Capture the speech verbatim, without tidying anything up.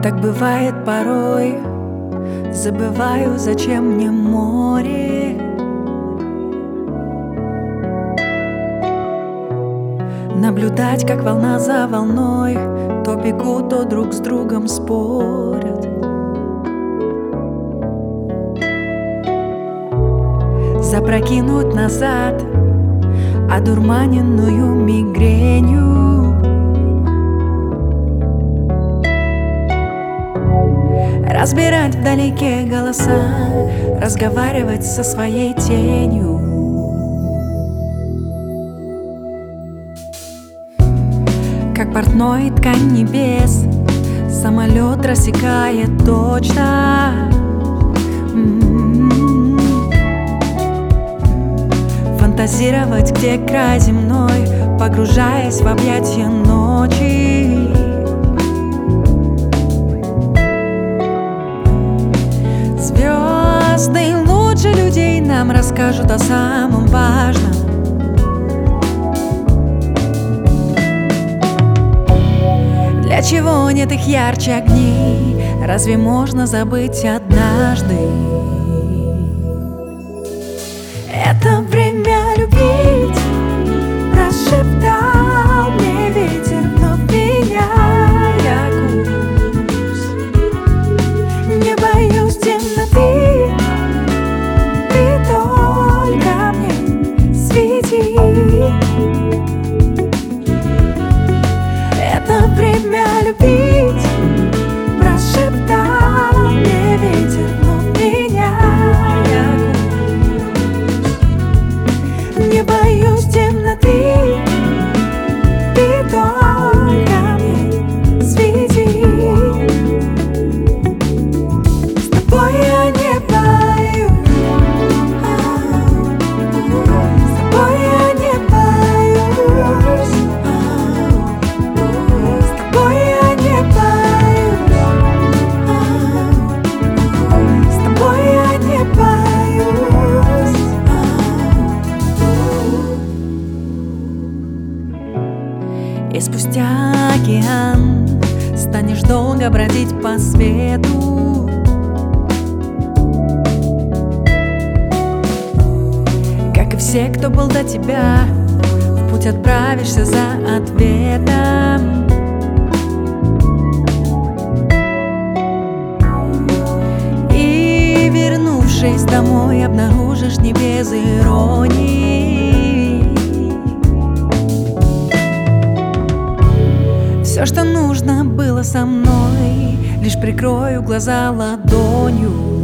Как бывает порой, забываю, зачем мне море. Наблюдать, как волна за волной то бегут, то друг с другом спорят. Запрокинуть назад одурманенную мигренью. Разбирать вдалеке голоса, разговаривать со своей тенью. Как портной ткань небес, самолет рассекает точно. Фантазировать, где край земной, погружаясь в объятия ночи. Звезды лучше людей нам расскажут о самом важном. Для чего нет их ярче огней? Разве можно забыть однажды? Это время любить, прошептал мне ветер, вновь меняя курс. Не боюсь темноты, ты только мне свети. Это время любить, прошептал мне ветер, вновь меняя курс. Не боюсь темноты, ты только мне свети. С тобой я не боюсь, с тобой я не боюсь, с тобой я не боюсь, с тобой я не боюсь. И спустя океан станешь долго бродить по свету. Как и все, кто был до тебя, в путь отправишься за ответом. И, вернувшись домой, обнаружишь не без иронии все, что нужно было со мной, лишь прикрою глаза ладонью.